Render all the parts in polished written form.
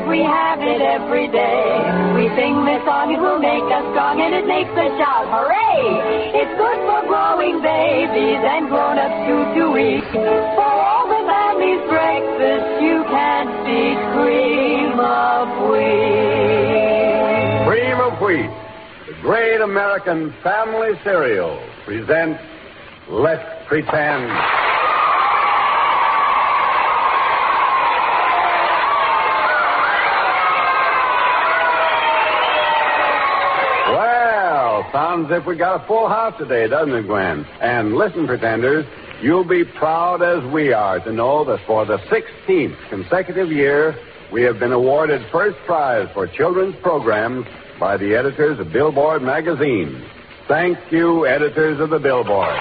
if we have it every day. We sing this song, it will make us strong, and it makes us shout, hooray! It's good for growing babies and grown-ups to eat. For all the family's breakfast, you can't beat cream of wheat. Cream of Wheat, the great American family cereal, presents Let's Pretend. Well, sounds as if we got a full house today, doesn't it, Gwen? And listen, pretenders, you'll be proud as we are to know that for the 16th consecutive year, we have been awarded first prize for children's programs by the editors of Billboard magazine. Thank you, editors of the Billboard.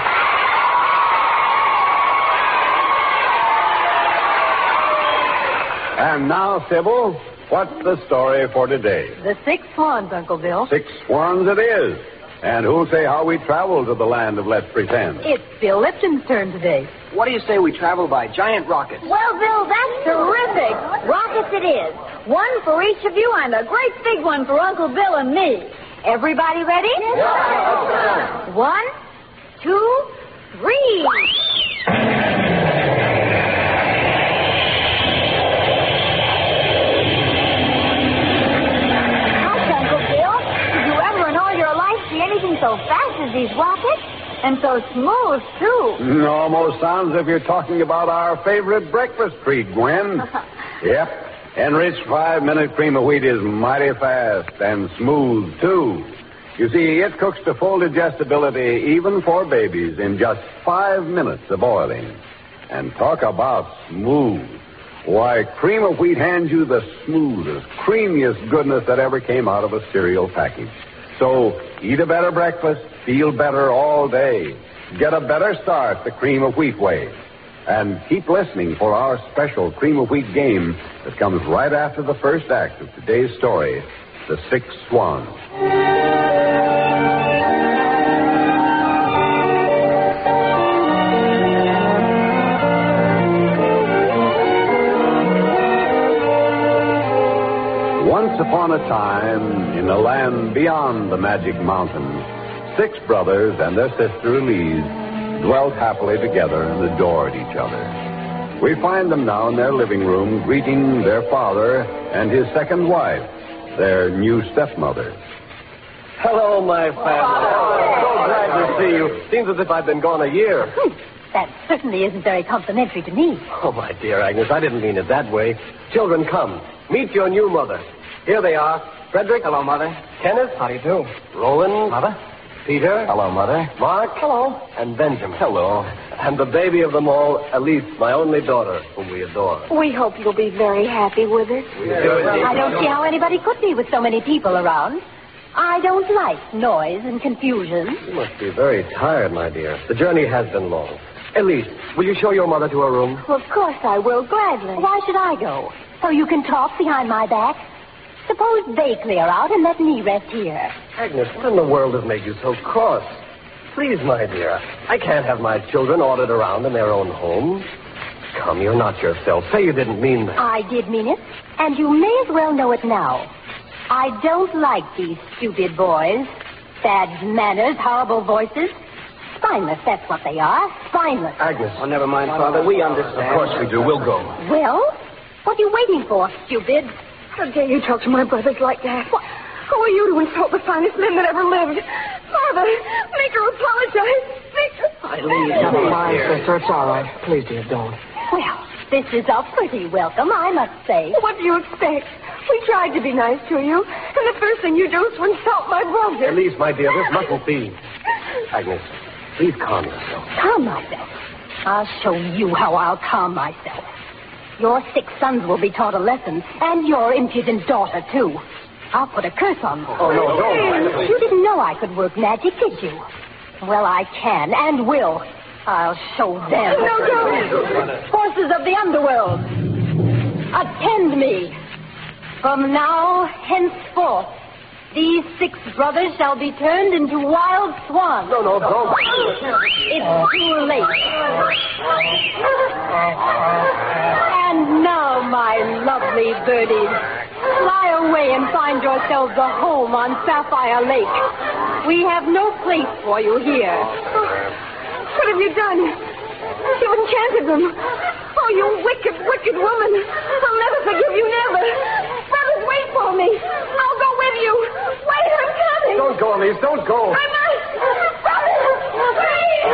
And now, Sybil, what's the story for today? The 6 swans, Uncle Bill. 6 swans it is. And who'll say how we travel to the land of Let's Pretend? It's Bill Lipton's turn today. What do you say we travel by giant rockets? Well, Bill, that's terrific. Rockets it is. One for each of you and a great big one for Uncle Bill and me. Everybody ready? Yeah. 1, 2, 3. So fast as these rockets, and so smooth, too. Almost sounds as if you're talking about our favorite breakfast treat, Gwen. Yep. Enriched 5-minute cream of wheat is mighty fast and smooth, too. You see, it cooks to full digestibility even for babies in just 5 minutes of boiling. And talk about smooth. Why, cream of wheat hands you the smoothest, creamiest goodness that ever came out of a cereal package. So, eat a better breakfast, feel better all day. Get a better start the cream of wheat way. And keep listening for our special cream of wheat game that comes right after the first act of today's story, The 6 Swans. Once upon a time, in a land beyond the magic mountains, 6 brothers and their sister Elise dwelt happily together and adored each other. We find them now in their living room greeting their father and his second wife, their new stepmother. Hello, my family. So glad to see you. Seems as if I've been gone a year. That certainly isn't very complimentary to me. Oh, my dear Agnes, I didn't mean it that way. Children, come. Meet your new mother. Here they are. Frederick. Hello, Mother. Kenneth. How do you do? Roland. Mother. Peter. Hello, Mother. Mark. Hello. And Benjamin. Hello. And the baby of them all, Elise, my only daughter, whom we adore. We hope you'll be very happy with us. We do indeed. I don't see how anybody could be with so many people around. I don't like noise and confusion. You must be very tired, my dear. The journey has been long. Elise, will you show your mother to her room? Well, of course I will, gladly. Why should I go? So you can talk behind my back? Suppose they clear out and let me rest here. Agnes, what in the world has made you so cross? Please, my dear, I can't have my children ordered around in their own homes. Come, you're not yourself. Say you didn't mean that. I did mean it, and you may as well know it now. I don't like these stupid boys. Bad manners, horrible voices. Spineless, that's what they are. Spineless. Agnes. Oh, never mind, Father. We understand. Of course we do. We'll go. Well, what are you waiting for, stupid? How dare you talk to my brothers like that? What? Who are you to insult the finest men that ever lived? Father, make her apologize. Make her... Eileen, Never mind, sister. It's all right. Please, dear, don't. Well, this is a pretty welcome, I must say. What do you expect? We tried to be nice to you, and the first thing you do is to insult my brother. Elise, my dear, this mustn't be. Agnes, please calm yourself. Calm myself? I'll show you how I'll calm myself. Your 6 sons will be taught a lesson, and your impudent daughter, too. I'll put a curse on them. Oh, no, don't. You didn't know I could work magic, did you? Well, I can and will. I'll show them. No, don't. Forces of the underworld, attend me. From now henceforth, these 6 brothers shall be turned into wild swans. No, don't. It's too late. And now, my lovely birdies, Fly away and find yourselves a home on Sapphire Lake. We have no place for you here. What have you done? You enchanted them. Oh, you wicked, wicked woman. I'll never forgive you, never. Brothers, wait for me. I'll go with you. Wait, I'm coming. Don't go, Elise. Don't go. I must. Brothers, wait.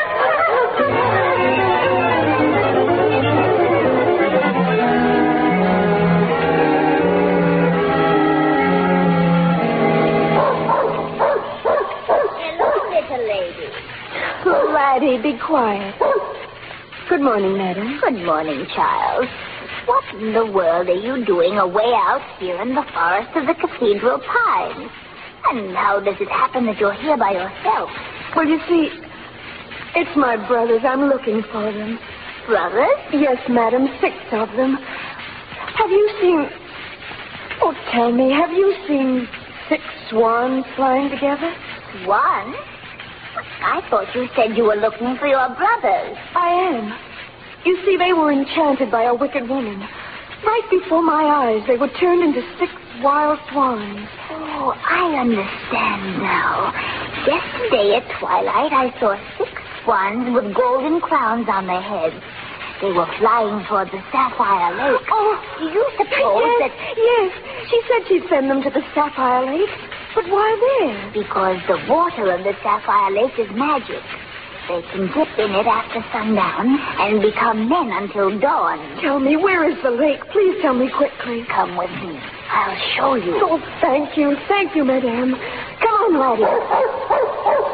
Hello, little lady. Oh, laddie, be quiet. Good morning, madam. Good morning, child. What in the world are you doing away out here in the forest of the Cathedral Pines? And how does it happen that you're here by yourself? Well, you see, it's my brothers. I'm looking for them. Brothers? Yes, madam, 6 of them. Have you seen... Oh, tell me, have you seen 6 swans flying together? One? I thought you said you were looking for your brothers. I am. You see, they were enchanted by a wicked woman. Right before my eyes, they were turned into 6 wild swans. Oh, I understand now. Yesterday at twilight, I saw 6 swans with golden crowns on their heads. They were flying toward the Sapphire Lake. Oh, do you suppose yes, that... Yes, she said she'd send them to the Sapphire Lake. But why there? Because the water of the Sapphire Lake is magic. They can dip in it after sundown and become men until dawn. Tell me, where is the lake? Please tell me quickly. Come with me. I'll show you. Oh, thank you. Thank you, madame. Come on, laddie.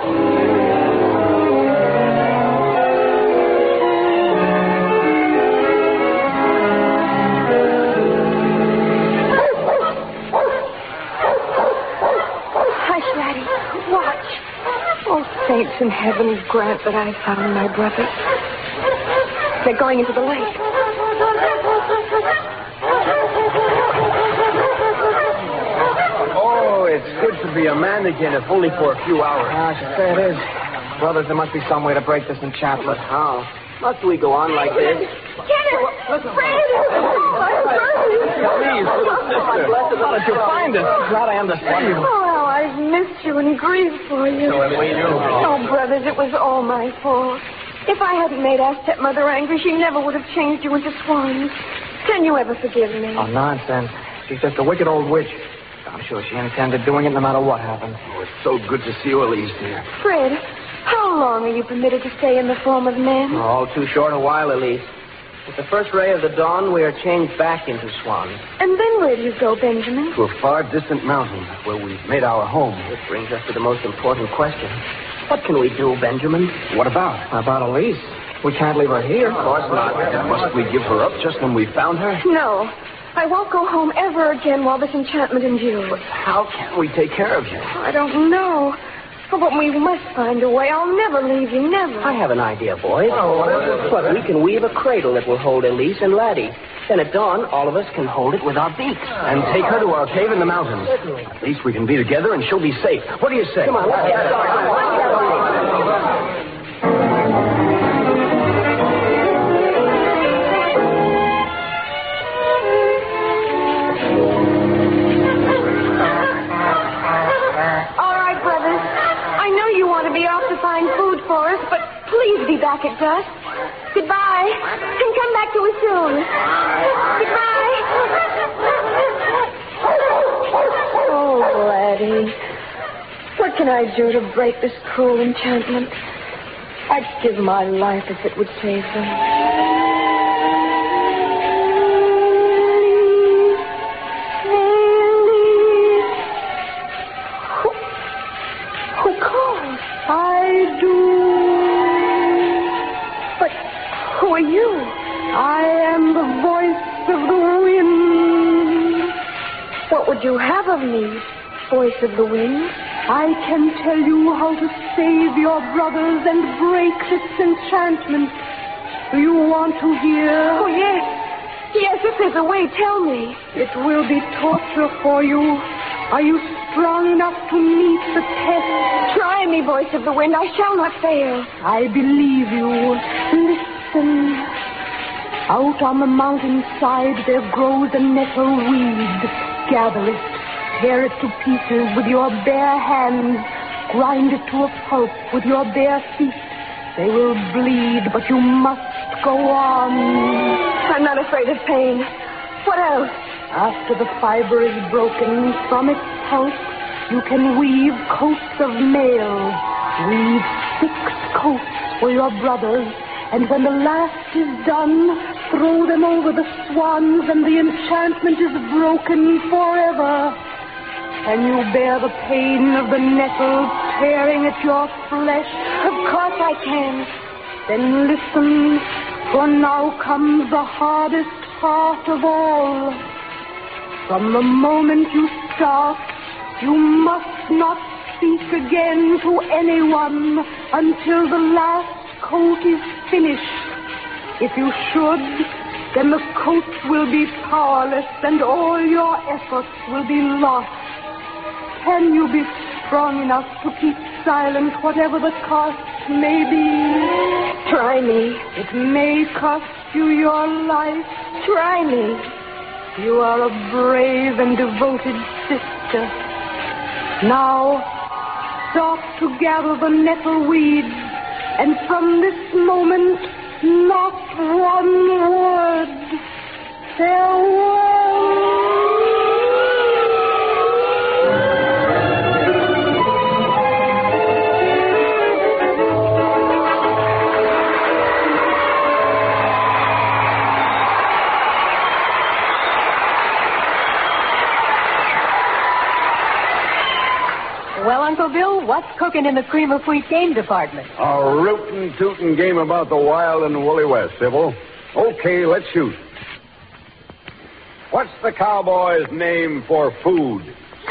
Hush, laddie. Watch. Oh, saints in heaven, grant that I found my brothers. They're going into the lake. Oh, it's good to be a man again, if only for a few hours. Ah, sure it is. Brothers, there must be some way to break this enchantment. How? Must we go on like this? Kenneth! Fred! Please, little sister. How did you find us? Glad I understand you. Oh, how I've missed you and grieved for you. So have we, too. Oh, brothers, it was all my fault. If I hadn't made our stepmother angry, she never would have changed you into swans. Can you ever forgive me? Oh, nonsense. She's just a wicked old witch. I'm sure she intended doing it no matter what happened. Oh, it's so good to see you, Elise, dear. Fred, how long are you permitted to stay in the form of men? Oh, all too short a while, Elise. With the first ray of the dawn, we are changed back into swans. And then where do you go, Benjamin? To a far distant mountain where we've made our home. This brings us to the most important question. What can we do, Benjamin? What about? About Elise? We can't leave her here. Of course not. Must we give her up just when we found her? No. I won't go home ever again while this enchantment endures. How can we take care of you? I don't know. But we must find a way. I'll never leave you, never. I have an idea, boys. But we can weave a cradle that will hold Elise and Laddie. Then at dawn, all of us can hold it with our beaks. And take her to our cave in the mountains. At least we can be together and she'll be safe. What do you say? Come on, let's get started. Please be back at dusk. Goodbye. And come back to us soon. Goodbye. Oh, Laddie. What can I do to break this cruel enchantment? I'd give my life if it would save them. What would you have of me, voice of the wind? I can tell you how to save your brothers and break this enchantment. Do you want to hear? Oh, yes. Yes, if there's a way, tell me. It will be torture for you. Are you strong enough to meet the test? Try me, voice of the wind. I shall not fail. I believe you. Listen. Out on the mountainside there grows a nettle weed. Gather it, tear it to pieces with your bare hands, grind it to a pulp with your bare feet. They will bleed, but you must go on. I'm not afraid of pain. What else? After the fiber is broken from its pulp, you can weave coats of mail. Weave 6 coats for your brothers, and when the last is done, throw them over the swans, and the enchantment is broken forever. And you bear the pain of the nettle tearing at your flesh? Of course I can. Then listen, for now comes the hardest part of all. From the moment you start, you must not speak again to anyone until the last coat is finished. If you should, then the coat will be powerless and all your efforts will be lost. Can you be strong enough to keep silent, whatever the cost may be? Try me. It may cost you your life. Try me. You are a brave and devoted sister. Now, stop to gather the nettle weeds, and from this moment, not one word. Farewell. Well, Uncle Bill, what's cooking in the cream of wheat game department? A rootin' tootin' game about the wild and woolly West, Sybil. Okay, let's shoot. What's the cowboy's name for food?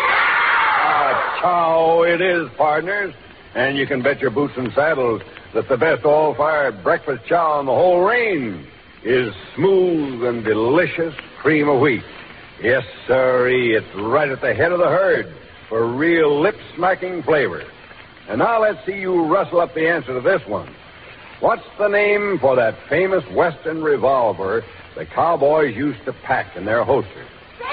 Chow it is, partners. And you can bet your boots and saddles that the best all-fired breakfast chow on the whole range is smooth and delicious cream of wheat. Yes, sirree, it's right at the head of the herd for real lip-smacking flavor. And now let's see you rustle up the answer to this one. What's the name for that famous Western revolver the cowboys used to pack in their holsters?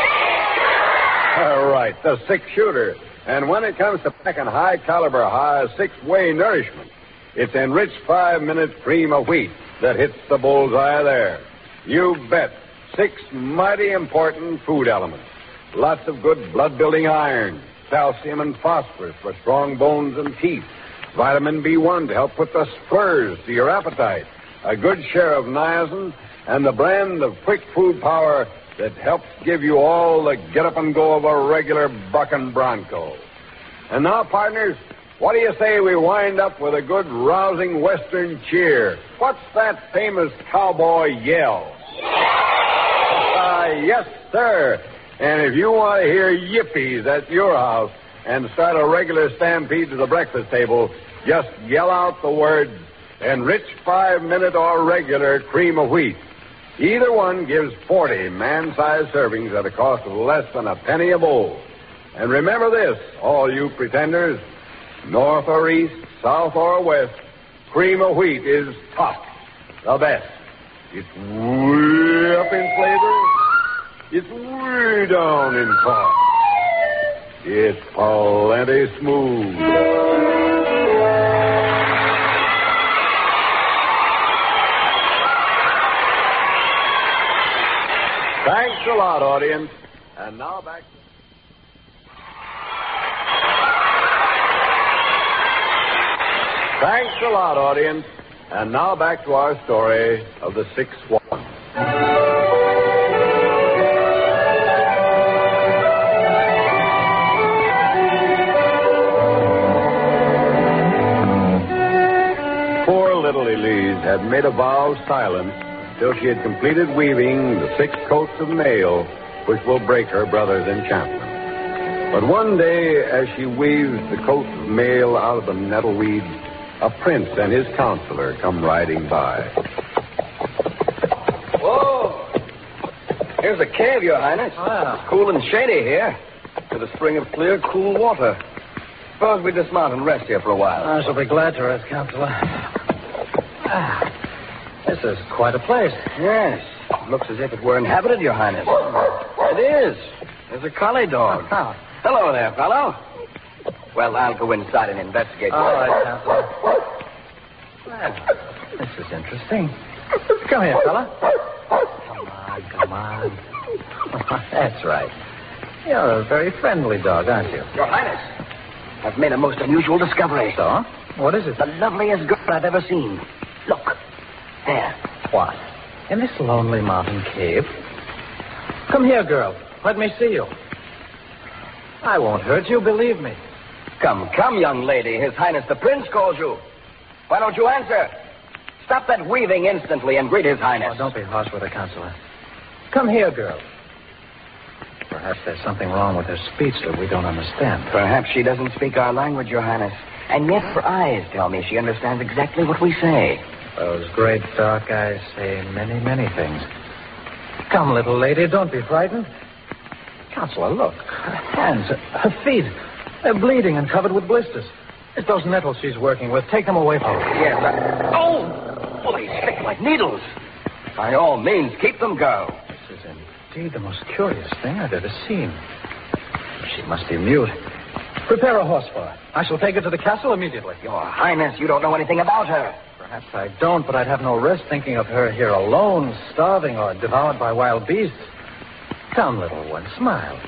All right, the 6-shooter. And when it comes to packing high-caliber, high 6-way nourishment, it's enriched 5-minute cream of wheat that hits the bullseye there. You bet. 6 mighty important food elements. Lots of good blood-building iron, calcium and phosphorus for strong bones and teeth, vitamin B1 to help put the spurs to your appetite, a good share of niacin, and the blend of quick food power that helps give you all the get-up-and-go of a regular bucking bronco. And now, partners, what do you say we wind up with a good, rousing Western cheer? What's that famous cowboy yell? Yes, sir. And if you want to hear yippies at your house and start a regular stampede to the breakfast table, just yell out the words, enriched 5-minute or regular cream of wheat. Either one gives 40 man-sized servings at a cost of less than a penny a bowl. And remember this, all you pretenders, north or east, south or west, cream of wheat is top, the best. It's way up in flavor. It's way down in cost. It's plenty smooth. Thanks a lot, audience. And now back to... Thanks a lot, audience. And now back to our story of the 6 swans. Poor little Elise had made a vow of silence till she had completed weaving the 6 coats of mail which will break her brother's enchantment. But one day, as she weaves the coat of mail out of the nettle weeds, a prince and his counselor come riding by. Whoa! Here's a cave, Your Highness. Ah. Cool and shady here, with a spring of clear, cool water. Suppose we dismount and rest here for a while. I shall be glad to rest, Counselor. This is quite a place. Yes. Looks as if it were inhabited, Your Highness. It is. There's a collie dog. Hello there, fellow. Well, I'll go inside and investigate. All right, Counselor. Well, this is interesting. Come here, fella. Come on. That's right. You're a very friendly dog, aren't you? Your Highness, I've made a most unusual discovery. So? What is it? The loveliest girl I've ever seen. Look. There. What? In this lonely mountain cave? Come here, girl. Let me see you. I won't hurt you, believe me. Come, young lady. His Highness the Prince calls you. Why don't you answer? Stop that weaving instantly and greet His Highness. Oh, don't be harsh with her, Counselor. Come here, girl. Perhaps there's something wrong with her speech that we don't understand. Perhaps she doesn't speak our language, Your Highness. And yet her eyes tell me she understands exactly what we say. Those great dark eyes say many, many things. Come, little lady, don't be frightened. Counselor, look. Her hands, her feet, they're bleeding and covered with blisters. It's those nettles she's working with. Take them away from her. Yes, Oh! Well, they stick like needles. By all means, keep them, girl. This is indeed the most curious thing I've ever seen. She must be mute. Prepare a horse for her. I shall take her to the castle immediately. Your Highness, you don't know anything about her. Perhaps I don't, but I'd have no rest thinking of her here alone, starving or devoured by wild beasts. Come, little one, smile.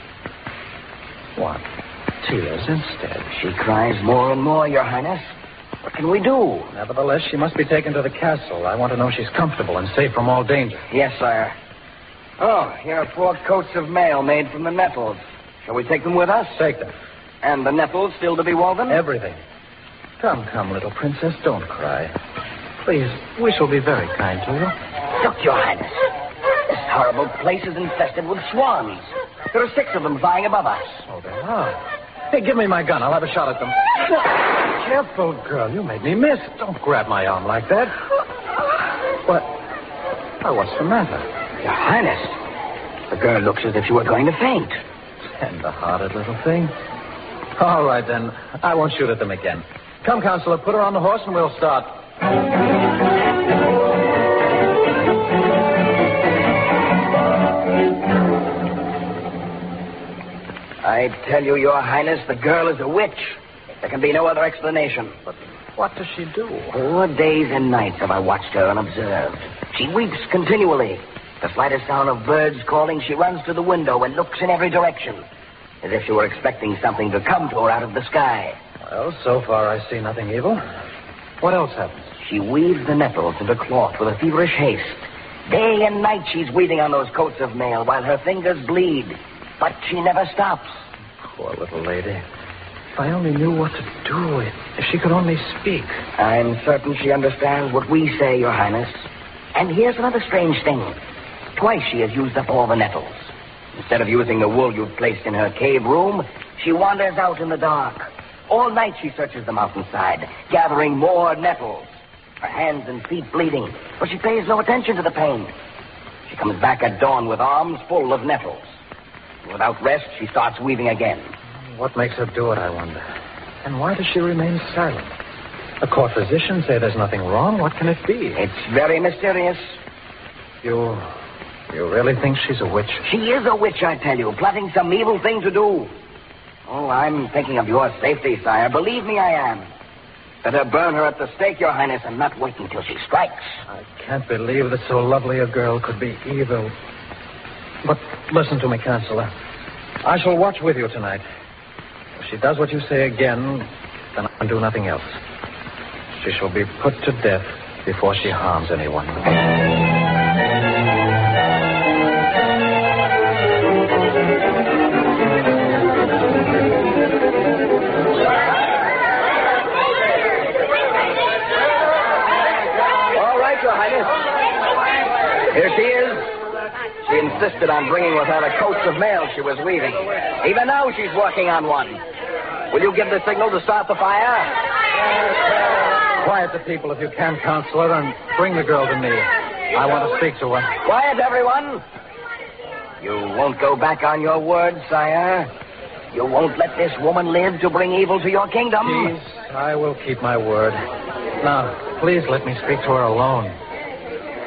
What? Tears instead. She cries more and more, Your Highness. What can we do? Nevertheless, she must be taken to the castle. I want to know she's comfortable and safe from all danger. Yes, sire. Oh, here are 4 coats of mail made from the nettles. Shall we take them with us? Take them. And the nettles still to be woven? Everything. Come, little princess, don't cry. Please, we shall be very kind to you. Look, Your Highness. This horrible place is infested with swans. There are 6 of them flying above us. Oh, there are. Hey, give me my gun. I'll have a shot at them. Careful, girl. You made me miss. Don't grab my arm like that. What? Oh, what's the matter? Your Highness, the girl looks as if she were going to faint. Tender-hearted little thing. All right, then. I won't shoot at them again. Come, Counselor, put her on the horse and we'll start. I tell you, Your Highness, the girl is a witch. There can be no other explanation. But what does she do? 4 days and nights have I watched her unobserved. She weeps continually. The slightest sound of birds calling, she runs to the window and looks in every direction, as if she were expecting something to come to her out of the sky. Well, so far I see nothing evil. What else happens? She weaves the nettles into cloth with a feverish haste. Day and night she's weaving on those coats of mail while her fingers bleed. But she never stops. Poor little lady. If I only knew what to do, if she could only speak. I'm certain she understands what we say, Your Highness. And here's another strange thing. Twice she has used up all the nettles. Instead of using the wool you've placed in her cave room, she wanders out in the dark. All night she searches the mountainside, gathering more nettles. Her hands and feet bleeding, but she pays no attention to the pain. She comes back at dawn with arms full of nettles. Without rest, she starts weaving again. What makes her do it, I wonder? And why does she remain silent? The court physicians say there's nothing wrong. What can it be? It's very mysterious. You really think she's a witch? She is a witch, I tell you, plotting some evil thing to do. Oh, I'm thinking of your safety, sire. Believe me, I am. Better burn her at the stake, Your Highness, and not wait until she strikes. I can't believe that so lovely a girl could be evil. But listen to me, Counselor. I shall watch with you tonight. If she does what you say again, then I can do nothing else. She shall be put to death before she harms anyone. All right, Your Highness. Here she is. She insisted on bringing with her the coats of mail she was weaving. Even now she's working on one. Will you give the signal to start the fire? Quiet the people if you can, Counselor, and bring the girl to me. I want to speak to her. Quiet, everyone. You won't go back on your word, sire. You won't let this woman live to bring evil to your kingdom. Please, I will keep my word. Now, please let me speak to her alone.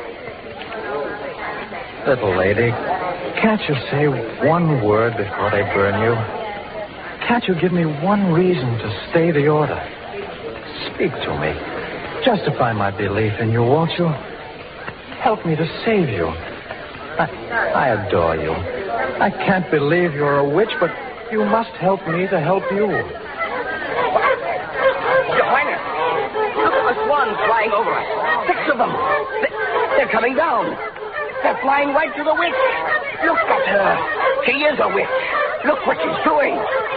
Little lady, can't you say one word before they burn you? Can't you give me one reason to stay the order? Speak to me. Justify my belief in you, won't you? Help me to save you. I adore you. I can't believe you're a witch, but you must help me to help you. Your Highness, look at the swans flying over us. 6 of them. They're coming down. They're flying right to the witch. Look at her. She is a witch. Look what she's doing.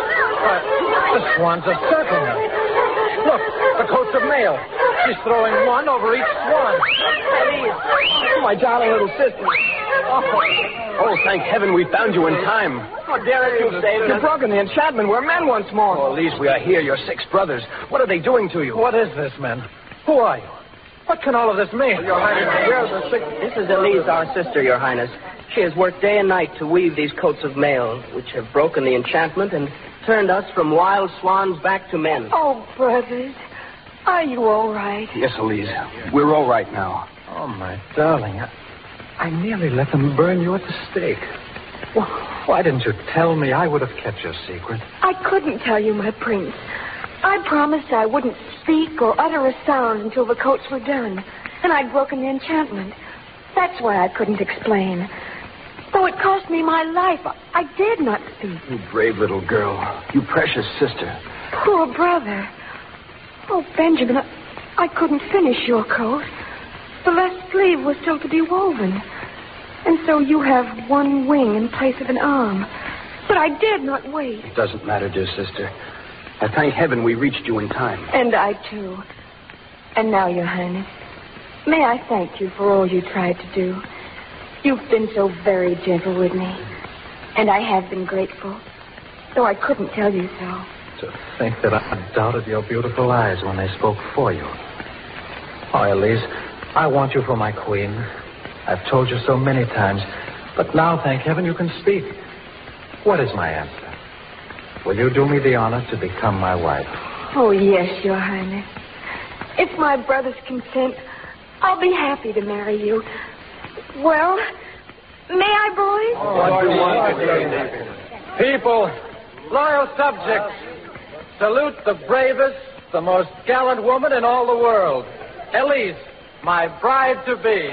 The swans are circling her. Look, the coats of mail. She's throwing one over each swan. Elise, my darling little sister. Oh, thank heaven we found you in time. How dare you saved us? You've broken the enchantment. We're men once more. Oh, Elise, we are here, your 6 brothers. What are they doing to you? What is this, men? Who are you? What can all of this mean? Your Highness, we're the 6... This is Elise, our sister, Your Highness. She has worked day and night to weave these coats of mail, which have broken the enchantment and turned us from wild swans back to men. Oh, brothers, are you all right? Yes, Elise. We're all right now. Oh, my darling, I nearly let them burn you at the stake. Well, why didn't you tell me? I would have kept your secret. I couldn't tell you, my prince. I promised I wouldn't speak or utter a sound until the coats were done, and I'd broken the enchantment. That's why I couldn't explain. Though it cost me my life, I dared not speak. You brave little girl. You precious sister. Poor brother. Oh, Benjamin, I couldn't finish your coat. The left sleeve was still to be woven. And so you have one wing in place of an arm. But I dared not wait. It doesn't matter, dear sister. I thank heaven we reached you in time. And I, too. And now, Your Highness, may I thank you for all you tried to do. You've been so very gentle with me. And I have been grateful, though I couldn't tell you so. To think that I doubted your beautiful eyes when they spoke for you. Oh, Elise, I want you for my queen. I've told you so many times, but now, thank heaven, you can speak. What is my answer? Will you do me the honor to become my wife? Oh, yes, Your Highness. If my brothers consent, I'll be happy to marry you. Well, may I, boys? People, loyal subjects, salute the bravest, the most gallant woman in all the world. Elise, my bride-to-be.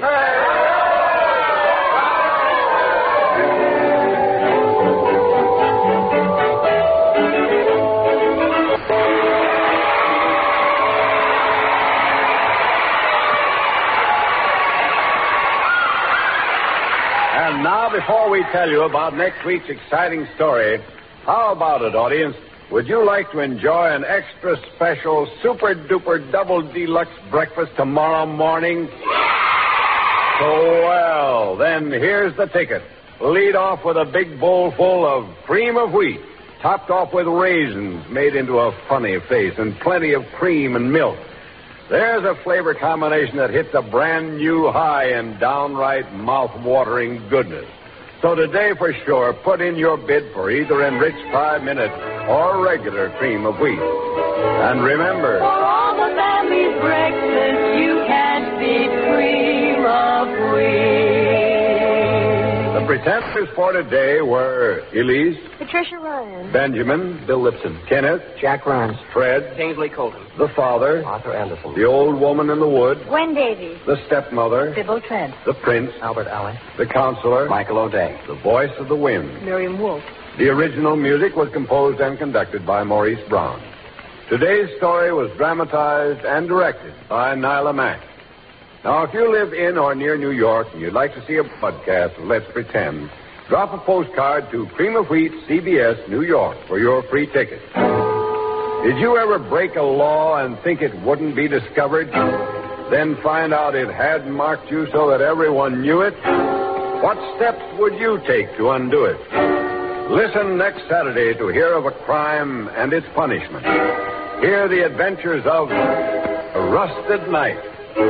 And now, before we tell you about next week's exciting story, how about it, audience? Would you like to enjoy an extra special, super-duper, double deluxe breakfast tomorrow morning? So, well, then here's the ticket. Lead off with a big bowl full of cream of wheat, topped off with raisins made into a funny face, and plenty of cream and milk. There's a flavor combination that hits a brand new high in downright mouth-watering goodness. So today, for sure, put in your bid for either enriched 5-minute or regular cream of wheat. And remember, for all the family's breakfast, you can't beat cream of wheat. the pretenders for today were Elise, Patricia Ryan, Benjamin, Bill Lipson, Kenneth, Jack Rance, Fred, Kingsley Colton, the father, Arthur Anderson, the old woman in the wood, Gwen Davies, the stepmother, Sybil Trent, the prince, Albert Alley, the counselor, Michael O'Day, the voice of the wind. Miriam Wolfe. The original music was composed and conducted by Maurice Brown. Today's story was dramatized and directed by Nyla Mack. Now, if you live in or near New York and you'd like to see a podcast of Let's Pretend, drop a postcard to Cream of Wheat, CBS, New York, for your free ticket. Did you ever break a law and think it wouldn't be discovered? Then find out it had marked you so that everyone knew it? What steps would you take to undo it? Listen next Saturday to hear of a crime and its punishment. Hear the adventures of a Rusted Knife.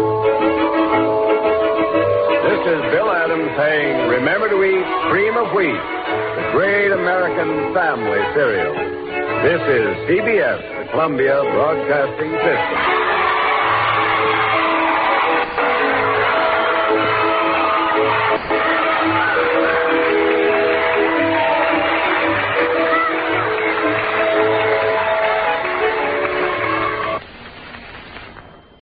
This is Bill Adams saying, remember to eat Cream of Wheat, the great American family cereal. This is CBS, the Columbia Broadcasting System.